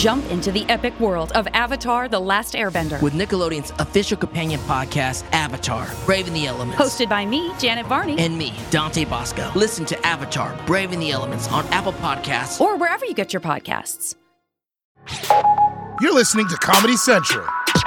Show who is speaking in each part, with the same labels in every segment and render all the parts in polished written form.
Speaker 1: Jump into the epic world of Avatar: The Last Airbender.
Speaker 2: With Nickelodeon's official companion podcast, Avatar: Braving the Elements.
Speaker 1: Hosted by me, Janet Varney.
Speaker 2: And me, Dante Bosco. Listen to Avatar: Braving the Elements on Apple Podcasts.
Speaker 1: Or wherever you get your podcasts.
Speaker 3: You're listening to Comedy Central.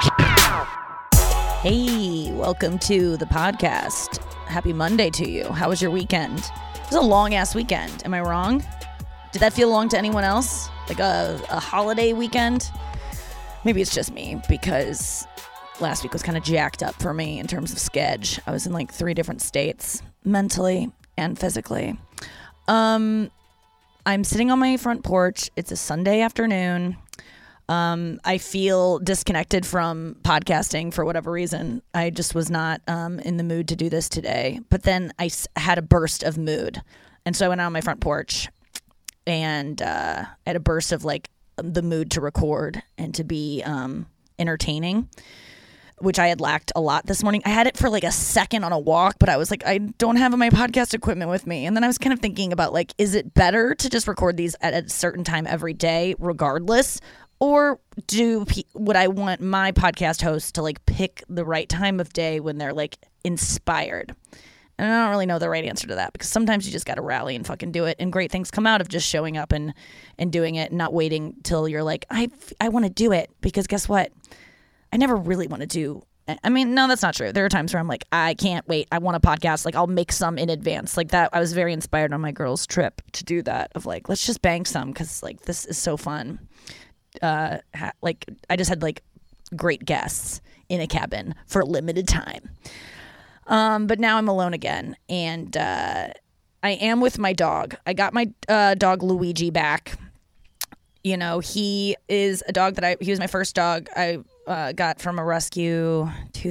Speaker 4: Hey, welcome to the podcast. Happy Monday to you. How was your weekend? It was a long-ass weekend. Am I wrong? Did that feel long to anyone else? Like a holiday weekend? Maybe it's just me, because last week was kind of jacked up for me in terms of sketch. I was in like 3 different states, mentally and physically. I'm sitting on my front porch. It's a Sunday afternoon. I feel disconnected from podcasting for whatever reason. I just was not in the mood to do this today. But then I had a burst of mood. And so I went out on my front porch and I had a burst of like the mood to record and to be entertaining, which I had lacked a lot this morning. I had it for like a second on a walk, but I was like, I don't have my podcast equipment with me. And then I was kind of thinking about like, is it better to just record these at a certain time every day regardless? Or would I want my podcast host to like pick the right time of day when they're like inspired? And I don't really know the right answer to that, because sometimes you just got to rally and fucking do it. And great things come out of just showing up and doing it and not waiting till you're like, I want to do it, because guess what? I never really want to do. I mean, no, that's not true. There are times where I'm like, I can't wait. I want a podcast. Like, I'll make some in advance. Like that. I was very inspired on my girls' trip to do that, of like, let's just bank some, because like this is so fun. Like I just had like great guests in a cabin for a limited time. But now I'm alone again, and I am with my dog. I got my dog Luigi back. You know, he is a dog that he was my first dog I got from a rescue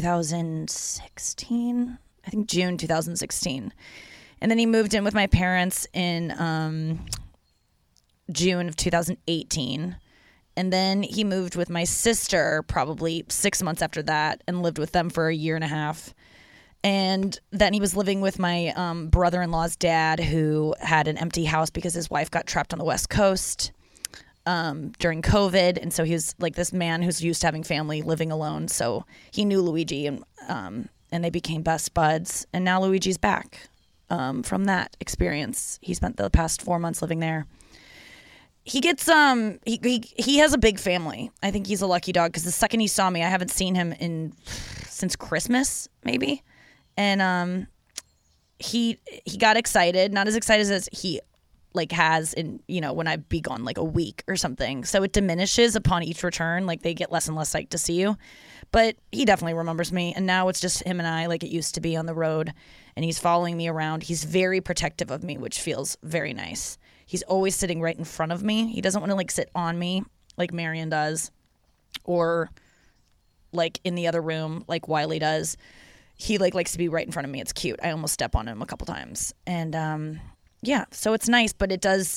Speaker 4: 2016, I think June 2016. And then he moved in with my parents in June of 2018. And then he moved with my sister probably 6 months after that and lived with them for a year and a half. And then he was living with my brother-in-law's dad, who had an empty house because his wife got trapped on the West Coast during COVID. And so he was like this man who's used to having family living alone. So he knew Luigi, and they became best buds. And now Luigi's back from that experience. He spent the past 4 months living there. He gets he has a big family. I think he's a lucky dog, because the second he saw me, I haven't seen him since Christmas maybe, and he got excited, not as excited as he like has in, you know, when I'd be gone like a week or something. So it diminishes upon each return. Like they get less and less psyched to see you, but he definitely remembers me. And now it's just him and I, like it used to be on the road, and he's following me around. He's very protective of me, which feels very nice. He's always sitting right in front of me. He doesn't want to like sit on me like Marion does, or like in the other room like Wiley does. He like likes to be right in front of me. It's cute. I almost step on him a couple times. And yeah, so it's nice, but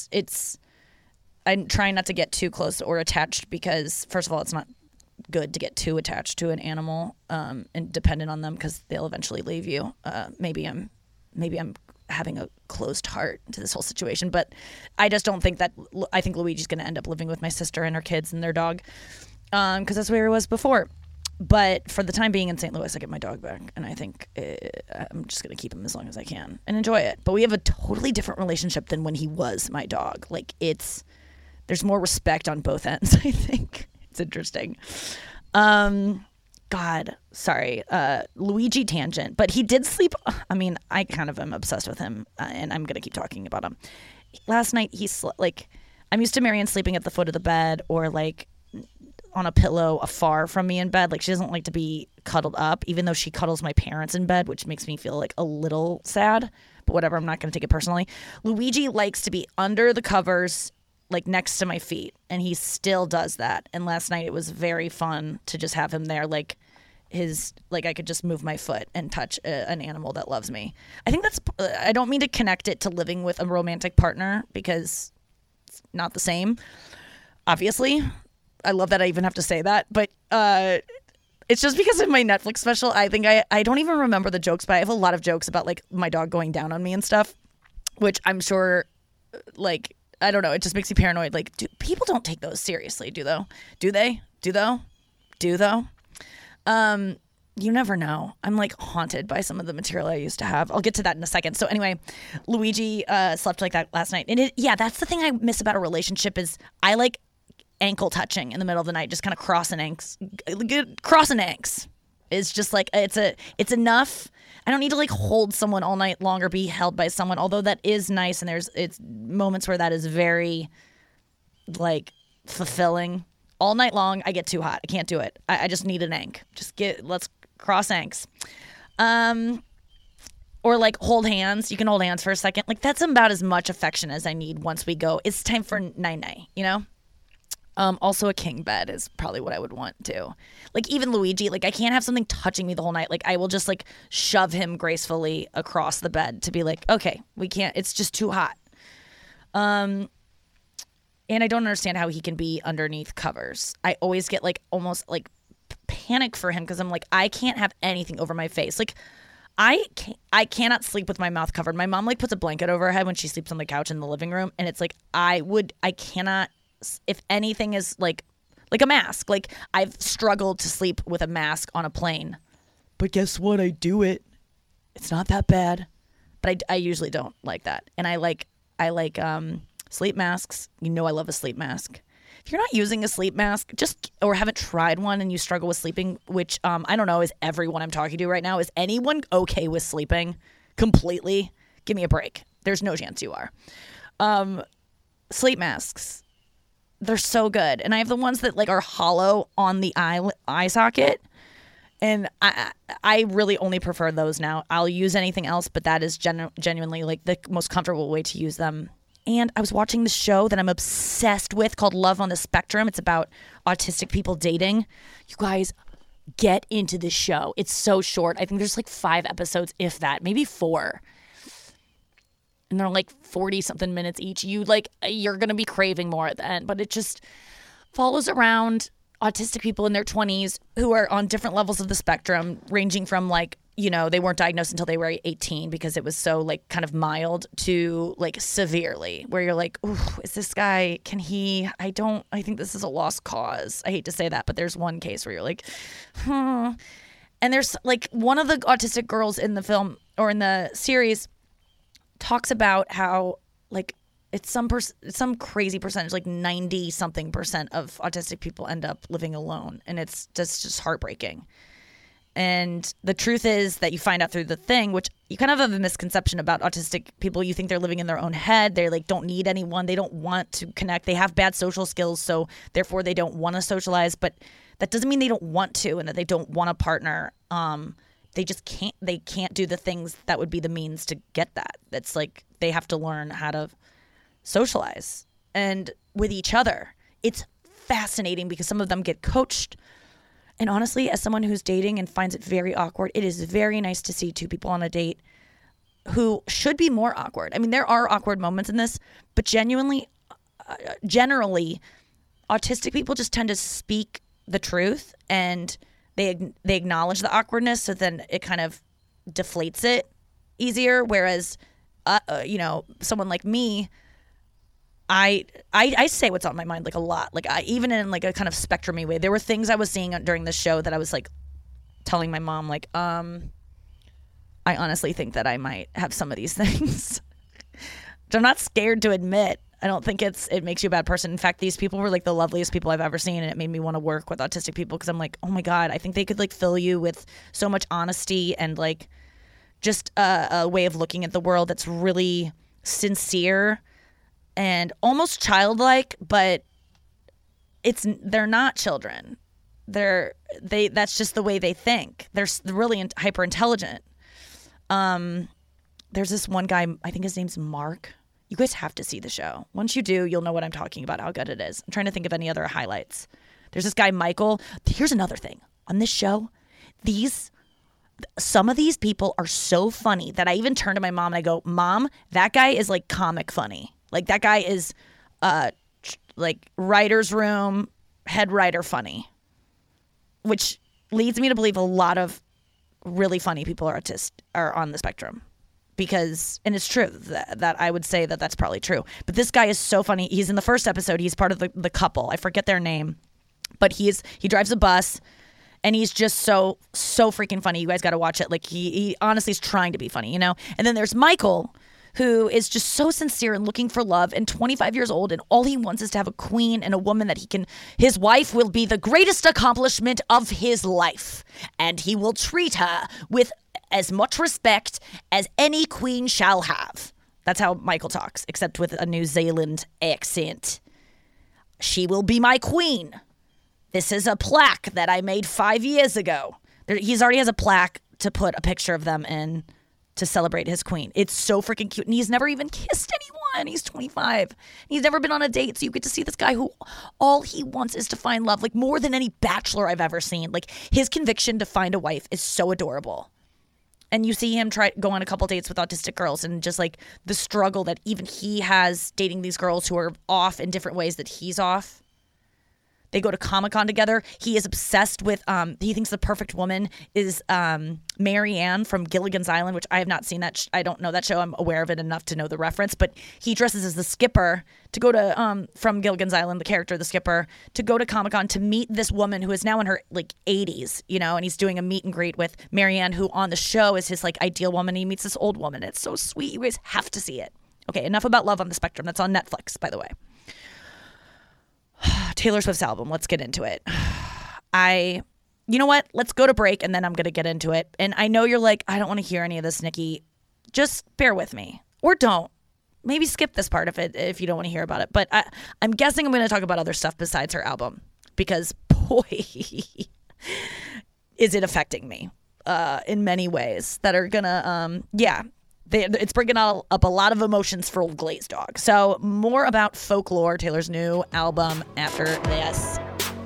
Speaker 4: I'm trying not to get too close or attached, because first of all, it's not good to get too attached to an animal and dependent on them, because they'll eventually leave you. Maybe I'm having a closed heart to this whole situation, but I just don't think that. I think Luigi's going to end up living with my sister and her kids and their dog, because that's where he was before. But for the time being in St. Louis, I get my dog back, and I think I'm just going to keep him as long as I can and enjoy it. But we have a totally different relationship than when he was my dog. Like there's more respect on both ends. I think it's interesting. God, sorry, Luigi tangent, but he did sleep. I mean, I kind of am obsessed with him, and I'm going to keep talking about him. Last night, he slept, like, I'm used to Marion sleeping at the foot of the bed, or like on a pillow afar from me in bed. Like, she doesn't like to be cuddled up, even though she cuddles my parents in bed, which makes me feel like a little sad, but whatever, I'm not going to take it personally. Luigi likes to be under the covers, like next to my feet, and he still does that. And last night it was very fun to just have him there, like I could just move my foot and touch an animal that loves me. I think I don't mean to connect it to living with a romantic partner, because it's not the same, obviously. I love that I even have to say that, but it's just because of my Netflix special. I think I don't even remember the jokes, but I have a lot of jokes about like my dog going down on me and stuff, which I'm sure like I don't know. It just makes me paranoid. Like, people don't take those seriously, do they? Do they? You never know. I'm like haunted by some of the material I used to have. I'll get to that in a second. So anyway, Luigi slept like that last night. And that's the thing I miss about a relationship is I like ankle touching in the middle of the night, just kind of crossing ankles. Crossing ankles is just like, it's enough. I don't need to like hold someone all night long or be held by someone, although that is nice. And it's moments where that is very like fulfilling. All night long, I get too hot. I can't do it. I just need an ank. Let's cross anks. Or like hold hands. You can hold hands for a second. Like that's about as much affection as I need once we go. It's time for night-night, you know? Also a king bed is probably what I would want too. Like even Luigi, like I can't have something touching me the whole night. Like I will just like shove him gracefully across the bed to be like, okay, we can't, it's just too hot. And I don't understand how he can be underneath covers. I always get like almost like panic for him because I'm like, I can't have anything over my face. Like I cannot sleep with my mouth covered. My mom like puts a blanket over her head when she sleeps on the couch in the living room. And it's like, I cannot, if anything is like a mask, like I've struggled to sleep with a mask on a plane. But guess what? I do it. It's not that bad. But I usually don't like that. And I like sleep masks. You know I love a sleep mask. If you're not using a sleep mask, or haven't tried one and you struggle with sleeping, which I don't know, is everyone I'm talking to right now, is anyone okay with sleeping completely? Give me a break. There's no chance you are. Sleep masks. They're so good. And I have the ones that like are hollow on the eye socket. And I really only prefer those now. I'll use anything else, but that is genuinely like the most comfortable way to use them. And I was watching this show that I'm obsessed with called Love on the Spectrum. It's about autistic people dating. You guys, get into this show. It's so short. I think there's like 5 episodes, if that, maybe 4. And they're like 40-something minutes each. You're going to be craving more at the end. But it just follows around autistic people in their 20s who are on different levels of the spectrum, ranging from like, you know, they weren't diagnosed until they were 18 because it was so like kind of mild to like severely, where you're like, ooh, is this guy, I think this is a lost cause. I hate to say that, but there's one case where you're like, And there's like one of the autistic girls in the film or in the series talks about how like it's some crazy percentage, like 90-something% of autistic people end up living alone. And it's just heartbreaking. And the truth is that you find out through the thing, which you kind of have a misconception about autistic people. You think they're living in their own head. They like don't need anyone. They don't want to connect. They have bad social skills, so therefore they don't want to socialize. But that doesn't mean they don't want to and that they don't want a partner. They just can't. They can't do the things that would be the means to get that. That's like they have to learn how to socialize and with each other. It's fascinating because some of them get coached. And honestly, as someone who's dating and finds it very awkward, it is very nice to see 2 people on a date who should be more awkward. I mean, there are awkward moments in this, but generally, autistic people just tend to speak the truth and they acknowledge the awkwardness, so then it kind of deflates it easier. Whereas, someone like me, I say what's on my mind like a lot. Like even in like a kind of spectrum-y way. There were things I was seeing during the show that I was like telling my mom like, I honestly think that I might have some of these things. Which I'm not scared to admit. I don't think it makes you a bad person. In fact, these people were like the loveliest people I've ever seen, and it made me want to work with autistic people because I'm like, oh my God, I think they could like fill you with so much honesty and like just a way of looking at the world that's really sincere and almost childlike, but they're not children. That's just the way they think. They're really hyper intelligent. There's this one guy, I think his name's Mark. You guys have to see the show. Once you do, you'll know what I'm talking about, how good it is. I'm trying to think of any other highlights. There's this guy, Michael. Here's another thing. On this show, some of these people are so funny that I even turn to my mom and I go, Mom, that guy is like comic funny. Like that guy is like writer's room, head writer funny. Which leads me to believe a lot of really funny people are on the spectrum. because, and it's true that I would say that that's probably true. But this guy is so funny. He's in the first episode. He's part of the couple. I forget their name, but he drives a bus, and he's just so freaking funny. You guys got to watch it. Like he honestly is trying to be funny, you know. And then there's Michael, who is just so sincere and looking for love, and 25 years old, and all he wants is to have a queen and a woman that his wife will be the greatest accomplishment of his life, and he will treat her with as much respect as any queen shall have. That's how Michael talks, except with a New Zealand accent. She will be my queen. This is a plaque that I made 5 years ago. He's already has a plaque to put a picture of them in to celebrate his queen. It's so freaking cute. And he's never even kissed anyone. He's 25. He's never been on a date. So you get to see this guy who all he wants is to find love, like more than any bachelor I've ever seen. Like his conviction to find a wife is so adorable. And you see him go on a couple dates with autistic girls, and just like the struggle that even he has dating these girls who are off in different ways that he's off. They go to Comic-Con together. He is obsessed with, he thinks the perfect woman is Mary Ann from Gilligan's Island, which I have not seen that. I don't know that show. I'm aware of it enough to know the reference. But he dresses as the skipper to go to, from Gilligan's Island, the character, the skipper, to go to Comic-Con to meet this woman who is now in her, like, 80s, you know, and he's doing a meet and greet with Mary Ann, who on the show is his, like, ideal woman. He meets this old woman. It's so sweet. You guys have to see it. Okay, enough about Love on the Spectrum. That's on Netflix, by the way. Taylor Swift's album. Let's get into it. You know what? Let's go to break, and then I'm going to get into it. And I know you're like, I don't want to hear any of this, Nikki. Just bear with me. Or don't. Maybe skip this part of it if you don't want to hear about it. But I'm guessing I'm going to talk about other stuff besides her album. Because, boy, is it affecting me in many ways that are going to, it's bringing up a lot of emotions for old Glazed Dog. So more about Folklore, Taylor's new album, after this.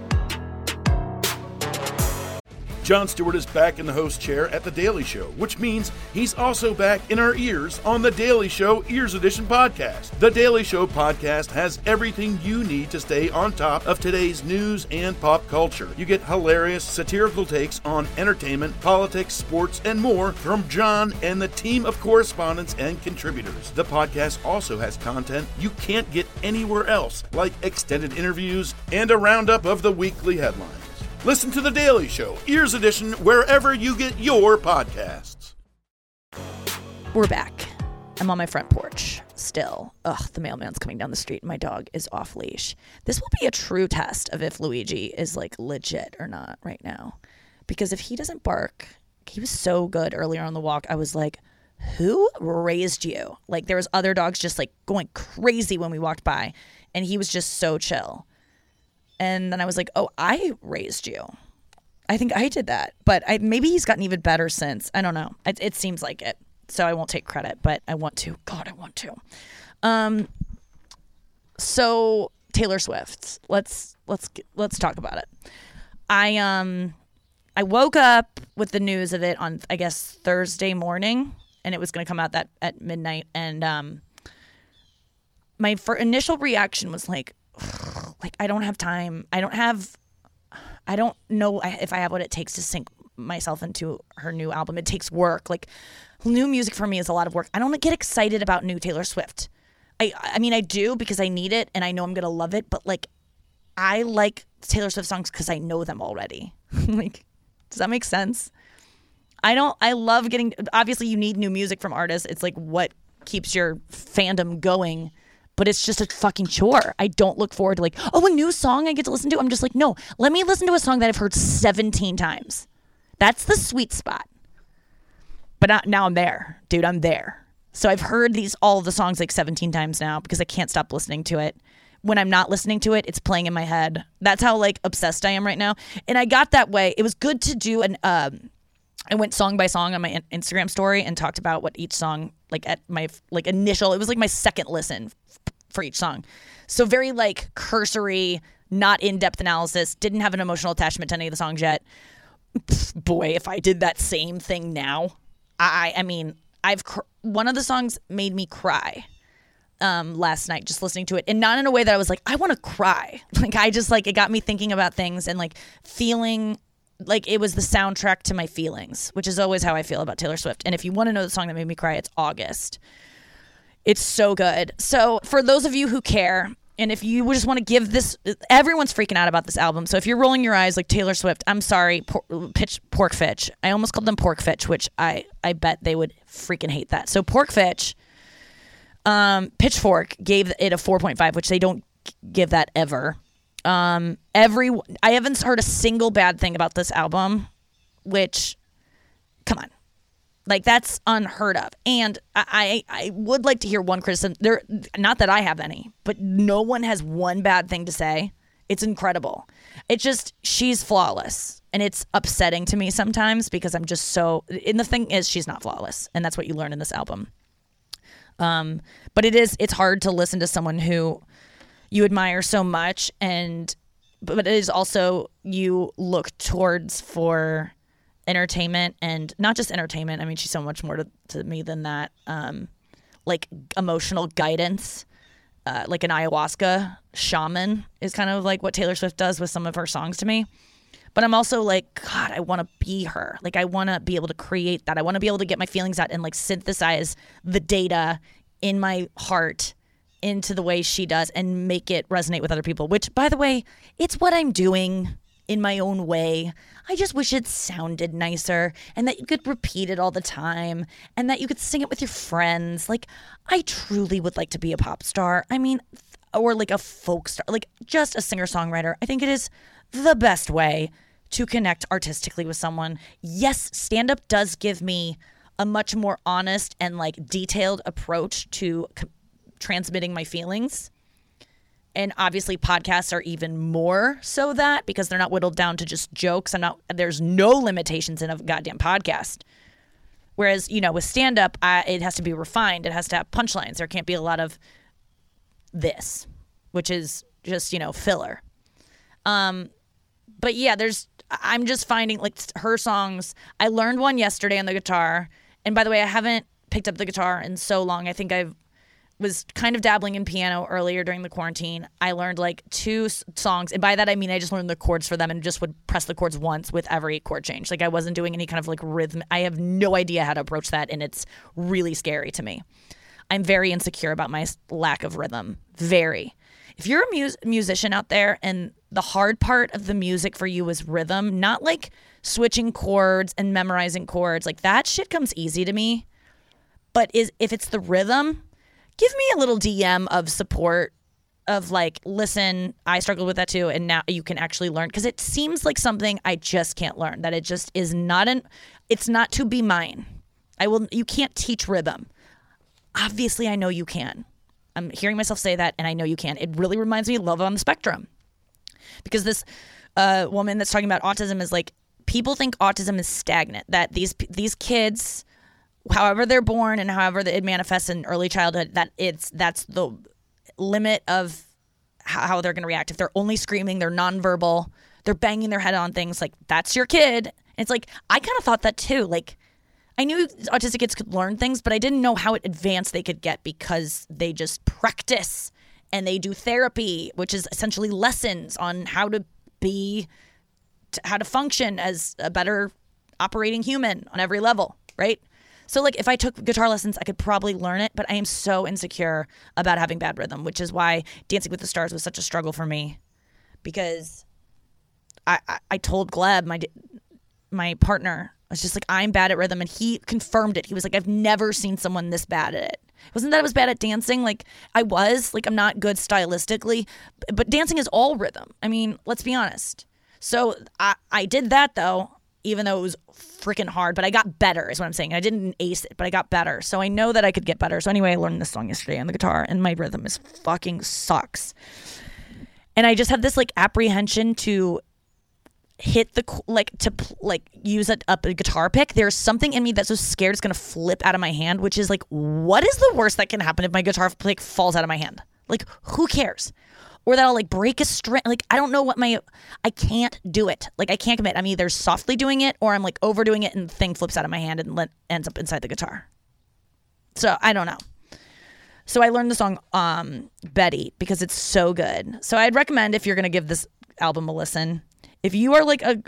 Speaker 3: Jon Stewart is back in the host chair at The Daily Show, which means he's also back in our ears on The Daily Show Ears Edition podcast. The Daily Show podcast has everything you need to stay on top of today's news and pop culture. You get hilarious, satirical takes on entertainment, politics, sports, and more from Jon and the team of correspondents and contributors. The podcast also has content you can't get anywhere else, like extended interviews and a roundup of the weekly headlines. Listen to The Daily Show, Ears Edition, wherever you get your podcasts.
Speaker 4: We're back. I'm on my front porch still. Ugh, the mailman's coming down the street and my dog is off leash. This will be a true test of if Luigi is like legit or not right now. Because if he doesn't bark, he was so good earlier on the walk. I was like, who raised you? Like there was other dogs just like going crazy when we walked by, and he was just so chill. And then I was like, oh, I raised you. I think I did that. But maybe he's gotten even better since. I don't know. It seems like it. So I won't take credit, but I want to. God, I want to. So Taylor Swift. Let's talk about it. I woke up with the news of it on, I guess, Thursday morning, and it was going to come out at midnight. And my initial reaction was like, I don't have time. I don't know if I have what it takes to sink myself into her new album. It takes work. Like new music for me is a lot of work. I don't get excited about new Taylor Swift. I mean, I do because I need it and I know I'm going to love it. But like, I like Taylor Swift songs because I know them already. Like, does that make sense? I love getting, obviously you need new music from artists. It's like what keeps your fandom going. But it's just a fucking chore. I don't look forward to like, oh, a new song I get to listen to. I'm just like, no, let me listen to a song that I've heard 17 times. That's the sweet spot. But now I'm there, dude. I'm there. So I've heard all of the songs like 17 times now because I can't stop listening to it. When I'm not listening to it, it's playing in my head. That's how like obsessed I am right now. And I got that way. It was good to do I went song by song on my Instagram story and talked about what each song, like at my like initial, it was like my second listen for each song. So very like cursory, not in-depth analysis, didn't have an emotional attachment to any of the songs yet. Boy, if I did that same thing now, I mean, one of the songs made me cry last night just listening to it, and not in a way that I was like, I want to cry. Like I just like, it got me thinking about things and like feeling like it was the soundtrack to my feelings, which is always how I feel about Taylor Swift. And if you want to know the song that made me cry, it's August. It's so good. So for those of you who care, and if you just want to give this, everyone's freaking out about this album. So if you're rolling your eyes like Taylor Swift, I'm sorry, Pork Fitch. I almost called them Pork Fitch, which I bet they would freaking hate that. So Pork Fitch, Pitchfork gave it a 4.5, which they don't give that ever. I haven't heard a single bad thing about this album, which, come on. Like, that's unheard of. And I would like to hear one criticism. Not that I have any, but no one has one bad thing to say. It's incredible. It's just, she's flawless. And it's upsetting to me sometimes because I'm just so... And the thing is, she's not flawless. And that's what you learn in this album. But it's hard to listen to someone who you admire so much. But it is also, you look towards for... entertainment, and not just entertainment. I mean, she's so much more to me than that. Like emotional guidance, like an ayahuasca shaman is kind of like what Taylor Swift does with some of her songs to me. But I'm also like, God, I want to be her. Like, I want to be able to create that. I want to be able to get my feelings out and like synthesize the data in my heart into the way she does and make it resonate with other people, which, by the way, it's what I'm doing in my own way. I just wish it sounded nicer and that you could repeat it all the time and that you could sing it with your friends. Like, I truly would like to be a pop star. I mean, or like a folk star, like just a singer-songwriter. I think it is the best way to connect artistically with someone. Yes, stand-up does give me a much more honest and like detailed approach to transmitting my feelings. And obviously podcasts are even more so that, because they're not whittled down to just jokes. There's no limitations in a goddamn podcast. Whereas, with stand-up, it has to be refined. It has to have punchlines. There can't be a lot of this, which is just, filler. But yeah, I'm just finding like her songs. I learned one yesterday on the guitar. And by the way, I haven't picked up the guitar in so long. I think I was kind of dabbling in piano earlier during the quarantine. I learned like 2 songs. And by that, I mean, I just learned the chords for them and just would press the chords once with every chord change. Like, I wasn't doing any kind of like rhythm. I have no idea how to approach that. And it's really scary to me. I'm very insecure about my lack of rhythm. Very. If you're a musician out there and the hard part of the music for you is rhythm, not like switching chords and memorizing chords, like that shit comes easy to me. But if it's the rhythm, give me a little DM of support of like, listen, I struggled with that too, and now you can actually learn. Because it seems like something I just can't learn, that it just is not it's not to be mine. You can't teach rhythm. Obviously, I know you can. I'm hearing myself say that, and I know you can. It really reminds me of Love on the Spectrum. Because this woman that's talking about autism is like, people think autism is stagnant, that these kids, however they're born and however it manifests in early childhood, that's the limit of how they're going to react. If they're only screaming, they're nonverbal, they're banging their head on things, like that's your kid. And it's like, I kind of thought that too. Like, I knew autistic kids could learn things, but I didn't know how advanced they could get because they just practice and they do therapy, which is essentially lessons on how to function as a better operating human on every level, right? So like if I took guitar lessons, I could probably learn it, but I am so insecure about having bad rhythm, which is why Dancing with the Stars was such a struggle for me, because I told Gleb, my partner, I was just like, I'm bad at rhythm, and he confirmed it. He was like, I've never seen someone this bad at it. It wasn't that I was bad at dancing. Like, I was. Like, I'm not good stylistically, but dancing is all rhythm. I mean, let's be honest. So I did that, though, even though it was freaking hard, but I got better is what I'm saying. I didn't ace it, but I got better. So I know that I could get better. So anyway, I learned this song yesterday on the guitar, and my rhythm is fucking sucks. And I just have this, like, apprehension to hit use a guitar pick. There's something in me that's so scared it's gonna flip out of my hand, which is like, what is the worst that can happen if my guitar pick falls out of my hand? Like, who cares? Or that I'll like break a string. Like, I don't know I can't do it. Like, I can't commit. I'm either softly doing it or I'm like overdoing it and the thing flips out of my hand and ends up inside the guitar. So I don't know. So I learned the song Betty because it's so good. So I'd recommend, if you're gonna give this album a listen, if you are like a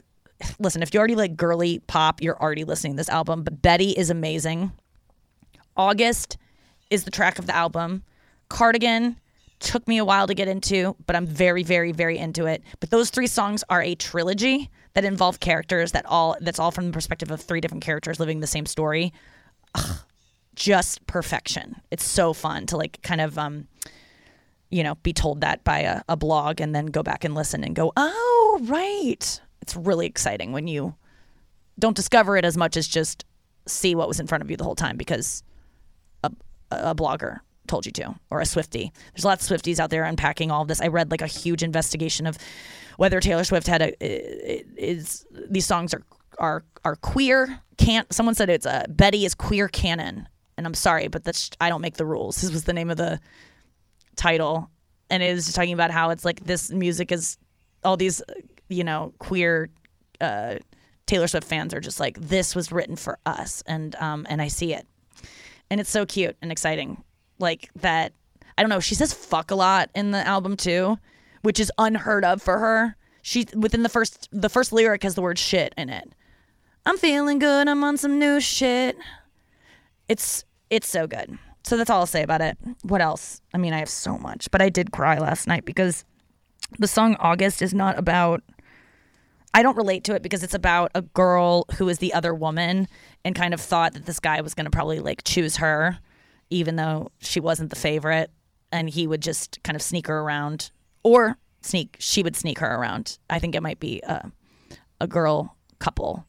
Speaker 4: listen, if you already like girly pop, you're already listening to this album. But Betty is amazing. August is the track of the album. Cardigan took me a while to get into, but I'm very, very, very into it. But those 3 songs are a trilogy that involve characters that's all from the perspective of 3 different characters living the same story. Ugh, just perfection. It's so fun to like kind of be told that by a blog and then go back and listen and go, oh, right. It's really exciting when you don't discover it as much as just see what was in front of you the whole time because a blogger told you to, or a Swiftie. There's lots of Swifties out there unpacking all of this. I read like a huge investigation of whether Taylor Swift had these songs are queer. Someone said it's Betty is queer canon, and I'm sorry, but I don't make the rules. This was the name of the title, and it was just talking about how it's like this music is all these queer Taylor Swift fans are just like, this was written for us, and I see it, and it's so cute and exciting. Like that, I don't know. She says fuck a lot in the album too, which is unheard of for her. She within the first lyric has the word shit in it. I'm feeling good. I'm on some new shit. It's so good. So that's all I'll say about it. What else? I mean, I have so much, but I did cry last night because the song August is not about. I don't relate to it because it's about a girl who is the other woman and kind of thought that this guy was going to probably like choose her, even though she wasn't the favorite, and he would just kind of sneak her around, or she would sneak her around. I think it might be a girl couple,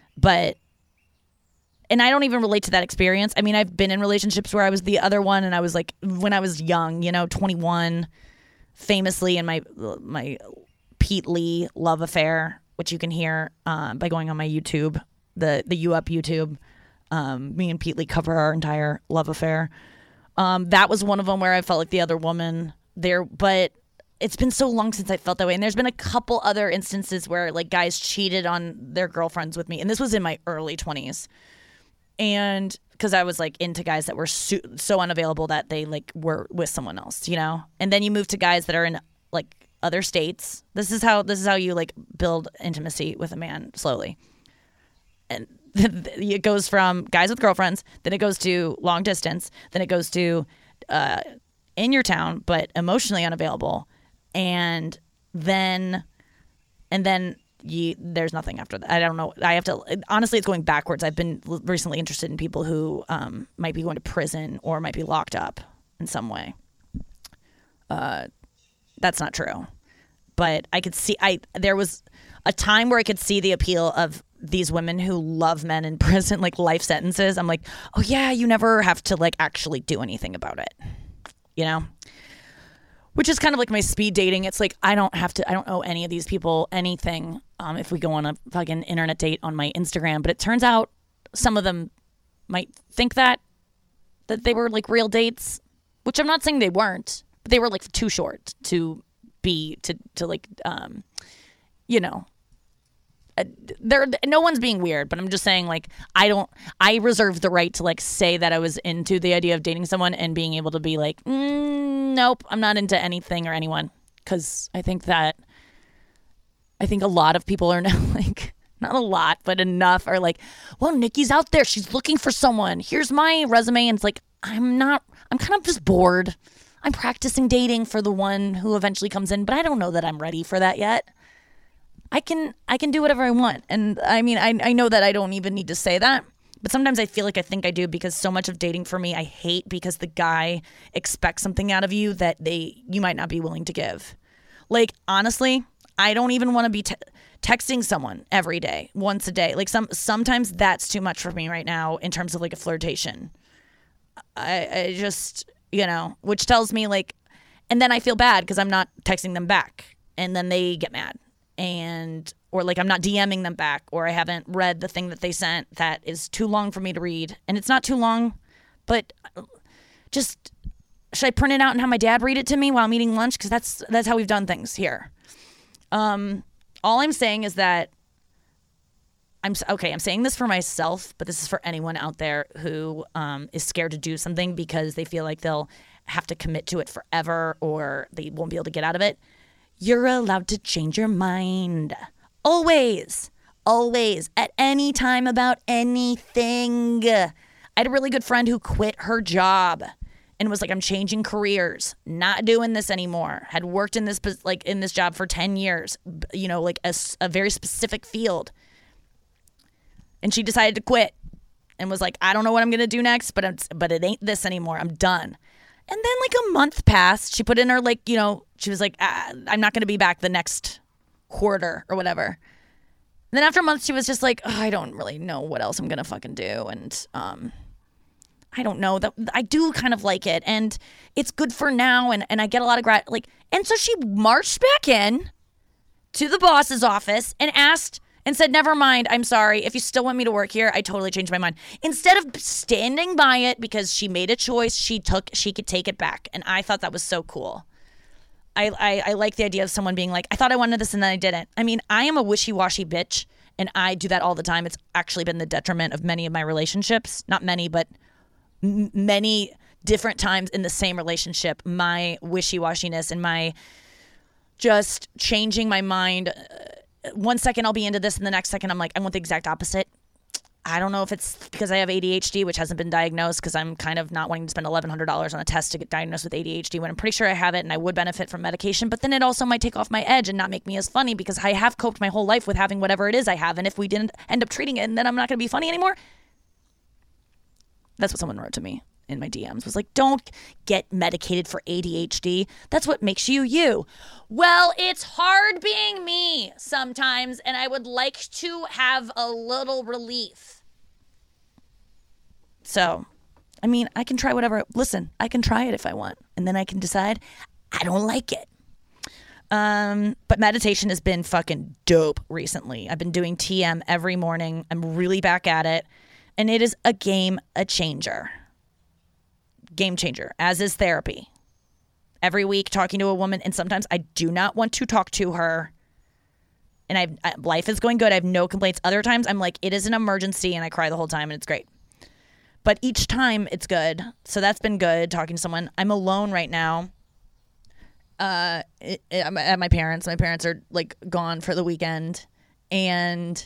Speaker 4: and I don't even relate to that experience. I mean, I've been in relationships where I was the other one, and I was like, when I was young, 21, famously in my Pete Lee love affair, which you can hear by going on my YouTube, the U Up YouTube. Me and Pete Lee cover our entire love affair. That was one of them where I felt like the other woman there, but it's been so long since I felt that way. And there's been a couple other instances where like guys cheated on their girlfriends with me. And this was in my early 20s. And because I was like into guys that were so unavailable that they like were with someone else, and then you move to guys that are in like other states. This is how you like build intimacy with a man slowly. And it goes from guys with girlfriends, then it goes to long distance, then it goes to in your town but emotionally unavailable, and then there's nothing after that. I don't know. I have to honestly, it's going backwards. I've been recently interested in people who might be going to prison or might be locked up in some way. That's not true, but I could see. There was a time where I could see the appeal of these women who love men in prison, like life sentences. I'm like, oh yeah, you never have to like actually do anything about it, which is kind of like my speed dating. It's like, I don't owe any of these people anything if we go on a fucking internet date on my Instagram. But it turns out some of them might think that they were like real dates, which I'm not saying they weren't, but they were like too short to be, to like, no one's being weird, but I'm just saying like I reserve the right to like say that I was into the idea of dating someone and being able to be like, nope, I'm not into anything or anyone, because I think a lot of people are now like, not a lot, but enough are like, well, Nikki's out there, she's looking for someone, here's my resume, and it's like, I'm kind of just bored. I'm practicing dating for the one who eventually comes in, but I don't know that I'm ready for that yet. I can do whatever I want. And I mean, I know that I don't even need to say that, but sometimes I feel like I think I do, because so much of dating for me, I hate because the guy expects something out of you that you might not be willing to give. Like, honestly, I don't even want to be texting someone every day, once a day. Like sometimes that's too much for me right now in terms of like a flirtation. I just, which tells me like, and then I feel bad because I'm not texting them back, and then they get mad. Or like I'm not DMing them back, or I haven't read the thing that they sent that is too long for me to read. And it's not too long, but just, should I print it out and have my dad read it to me while I'm eating lunch? Because that's how we've done things here. All I'm saying is that I'm saying this for myself, but this is for anyone out there who is scared to do something because they feel like they'll have to commit to it forever or they won't be able to get out of it. You're allowed to change your mind. Always. Always, at any time about anything. I had a really good friend who quit her job and was like, I'm changing careers, not doing this anymore. Had worked in this job for 10 years, you know, like a very specific field. And she decided to quit and was like, I don't know what I'm going to do next, but it ain't this anymore. I'm done. And then like a month passed. She put in her like, you know, she was like, I'm not going to be back the next quarter or whatever. And then after a month, she was just like, oh, I don't really know what else I'm going to fucking do. And, I don't know, that I do kind of like it, and it's good for now, and I get a lot of and so she marched back in to the boss's office and asked and said, never mind, I'm sorry, if you still want me to work here, I totally changed my mind. Instead of standing by it because she made a choice, she could take it back, and I thought that was so cool. I like the idea of someone being like, I thought I wanted this and then I didn't. I mean, I am a wishy-washy bitch, and I do that all the time. It's actually been the detriment of many of my relationships, not many, but many different times in the same relationship, my wishy-washiness and my just changing my mind. 1 second I'll be into this and the next second I'm like, I want the exact opposite. I don't know if it's because I have ADHD, which hasn't been diagnosed because I'm kind of not wanting to spend $1,100 on a test to get diagnosed with ADHD when I'm pretty sure I have it and I would benefit from medication. But then it also might take off my edge and not make me as funny because I have coped my whole life with having whatever it is I have. And if we didn't end up treating it, and then I'm not going to be funny anymore. That's what someone wrote to me in my DMs, was like, don't get medicated for ADHD. That's what makes you you. Well, it's hard being me sometimes, and I would like to have a little relief. So, I mean, I can try whatever. Listen, I can try it if I want, and then I can decide I don't like it. But meditation has been fucking dope recently. I've been doing TM every morning. I'm really back at it. And it is a game changer, as is therapy. Every week talking to a woman, and sometimes I do not want to talk to her. And life is going good. I have no complaints. Other times I'm like, it is an emergency, and I cry the whole time, and it's great. But each time it's good. So that's been good, talking to someone. I'm alone right now. I'm at my parents'. My parents are like gone for the weekend. And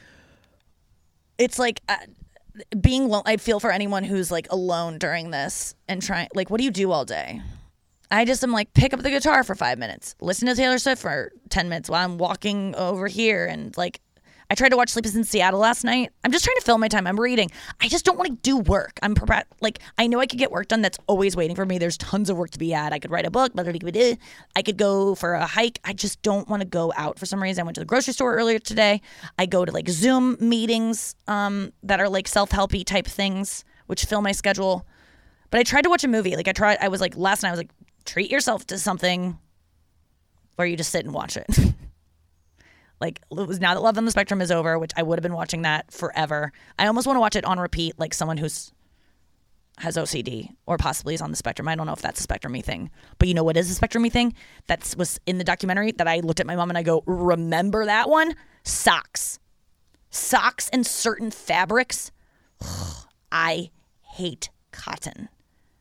Speaker 4: it's like... I feel for anyone who's like alone during this and trying, like, what do you do all day? I just am like, pick up the guitar for 5 minutes, listen to Taylor Swift for 10 minutes while I'm walking over here. And like, I tried to watch Sleepless in Seattle last night. I'm just trying to fill my time. I'm reading. I just don't want to do work. I know I could get work done. That's always waiting for me. There's tons of work to be had. I could write a book. I could go for a hike. I just don't want to go out for some reason. I went to the grocery store earlier today. I go to like Zoom meetings that are like self-helpy type things, which fill my schedule. But I tried to watch a movie. Last night I was like, treat yourself to something where you just sit and watch it. Like, it was Now That Love on the Spectrum is over, which I would have been watching that forever. I almost want to watch it on repeat, like someone has OCD or possibly is on the spectrum. I don't know if that's a spectrum-y thing. But you know what is a spectrum-y thing? That was in the documentary that I looked at my mom and I go, remember that one? Socks. Socks and certain fabrics. I hate cotton.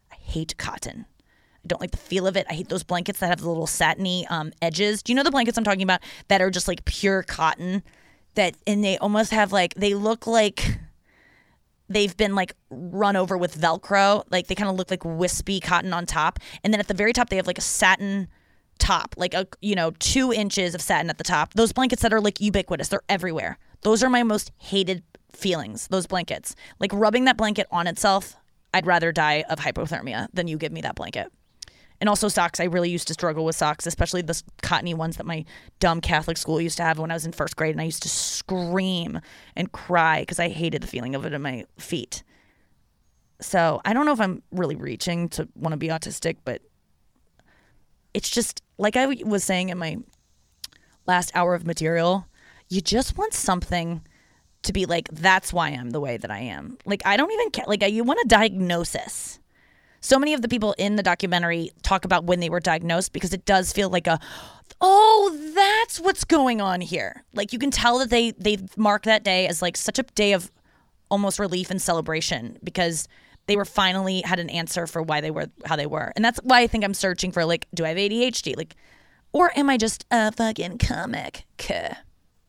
Speaker 4: I don't like the feel of it. I hate those blankets that have the little satiny edges. Do you know the blankets I'm talking about that are just like pure cotton? And they almost have like, they look like they've been like run over with Velcro. Like they kind of look like wispy cotton on top. And then at the very top, they have like a satin top, like 2 inches of satin at the top. Those blankets that are like ubiquitous, they're everywhere. Those are my most hated feelings, those blankets. Like rubbing that blanket on itself, I'd rather die of hypothermia than you give me that blanket. And also socks. I really used to struggle with socks, especially the cottony ones that my dumb Catholic school used to have when I was in first grade. And I used to scream and cry because I hated the feeling of it in my feet. So I don't know if I'm really reaching to want to be autistic, but it's just like I was saying in my last hour of material, you just want something to be like, that's why I'm the way that I am. Like, I don't even care. Like, you want a diagnosis. So many of the people in the documentary talk about when they were diagnosed because it does feel like that's what's going on here. Like you can tell that they mark that day as like such a day of almost relief and celebration because they were finally had an answer for why they were how they were. And that's why I think I'm searching for like, do I have ADHD? Like, or am I just a fucking comic?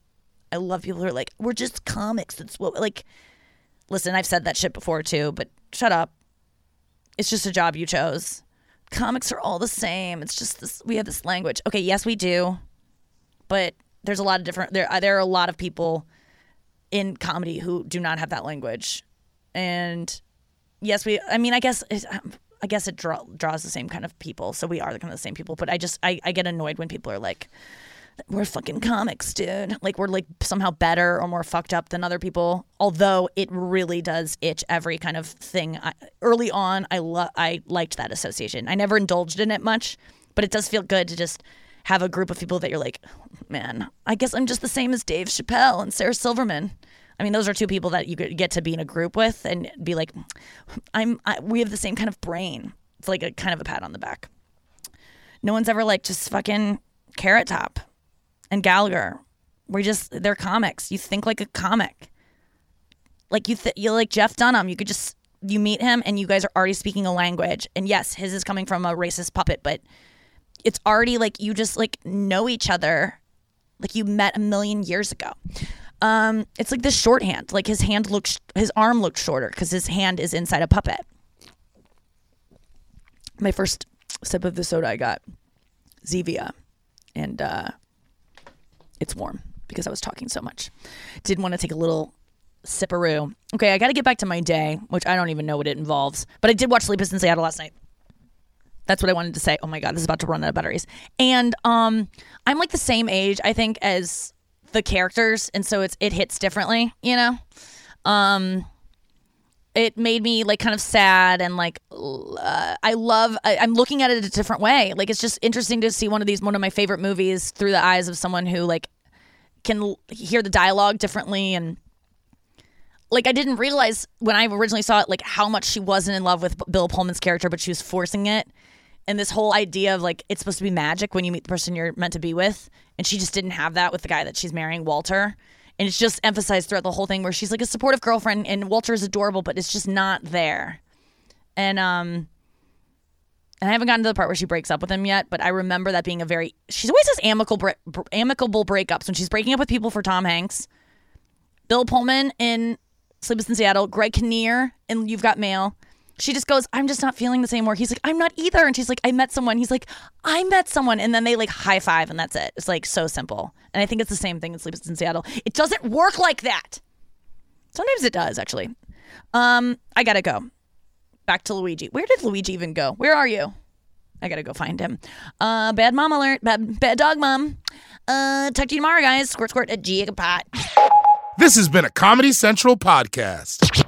Speaker 4: I love people who are like, we're just comics. It's what, like, listen, I've said that shit before too, but shut up. It's just a job you chose. Comics are all the same. It's just this, we have this language. Okay, yes, we do. But there's a lot of different, there are a lot of people in comedy who do not have that language. And yes, I guess it draws the same kind of people. So we are the kind of the same people. But I get annoyed when people are like, we're fucking comics, dude. Like, we're like somehow better or more fucked up than other people. Although it really does itch every kind of thing. Early on, I liked that association. I never indulged in it much, but it does feel good to just have a group of people that you're like, man, I guess I'm just the same as Dave Chappelle and Sarah Silverman. I mean, those are two people that you could get to be in a group with and be like, we have the same kind of brain. It's like a kind of a pat on the back. No one's ever like just fucking Carrot Top and Gallagher. They're comics. You think like a comic. Like you like Jeff Dunham. You meet him and you guys are already speaking a language. And yes, his is coming from a racist puppet, but it's already like you just like know each other. Like you met a million years ago. It's like this shorthand. Like his arm looked shorter because his hand is inside a puppet. My first sip of the soda I got Zevia, and it's warm because I was talking so much. Did want to take a little sipperoo. Okay, I got to get back to my day, which I don't even know what it involves. But I did watch Sleepless in Seattle last night. That's what I wanted to say. Oh my God, this is about to run out of batteries. And I'm like the same age, I think, as the characters, and so it hits differently, you know? It made me like kind of sad and like I'm looking at it a different way. Like it's just interesting to see one of my favorite movies through the eyes of someone who like can hear the dialogue differently. And like I didn't realize when I originally saw it like how much she wasn't in love with Bill Pullman's character, but she was forcing it. And this whole idea of like it's supposed to be magic when you meet the person you're meant to be with, and she just didn't have that with the guy that she's marrying, Walter. And it's just emphasized throughout the whole thing where she's like a supportive girlfriend and Walter is adorable, but it's just not there. And I haven't gotten to the part where she breaks up with him yet, but I remember that being she always has amicable breakups when she's breaking up with people for Tom Hanks. Bill Pullman in Sleepless in Seattle, Greg Kinnear in You've Got Mail. She just goes, I'm just not feeling the same more. He's like, I'm not either. And she's like, I met someone. He's like, I met someone. And then they like high five and that's it. It's like so simple. And I think it's the same thing in Sleepless in Seattle. It doesn't work like that. Sometimes it does, actually. I gotta go. Back to Luigi. Where did Luigi even go? Where are you? I gotta go find him. Bad mom alert. Bad dog mom. Talk to you tomorrow, guys. Squirt at Giga Pot.
Speaker 5: This has been a Comedy Central podcast.